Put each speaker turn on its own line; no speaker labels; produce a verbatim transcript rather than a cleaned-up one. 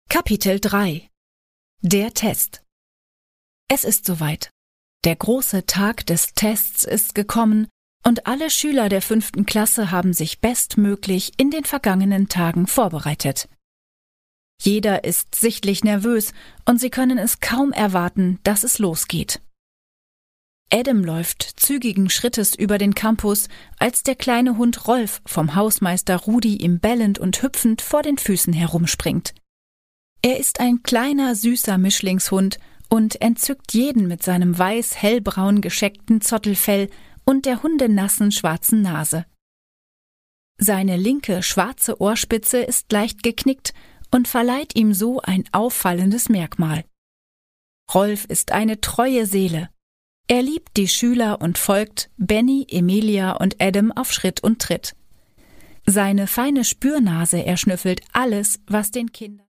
Kapitel drei. Der Test. Es ist soweit. Der große Tag des Tests ist gekommen und alle Schüler der fünften Klasse haben sich bestmöglich in den vergangenen Tagen vorbereitet. Jeder ist sichtlich nervös und sie können es kaum erwarten, dass es losgeht. Adam läuft zügigen Schrittes über den Campus, als der kleine Hund Rolf vom Hausmeister Rudi ihm bellend und hüpfend vor den Füßen herumspringt. Er ist ein kleiner, süßer Mischlingshund und entzückt jeden mit seinem weiß-hellbraun gescheckten Zottelfell und der hundenassen schwarzen Nase. Seine linke, schwarze Ohrspitze ist leicht geknickt und verleiht ihm so ein auffallendes Merkmal. Rolf ist eine treue Seele. Er liebt die Schüler und folgt Benny, Emilia und Adam auf Schritt und Tritt. Seine feine Spürnase erschnüffelt alles, was den Kindern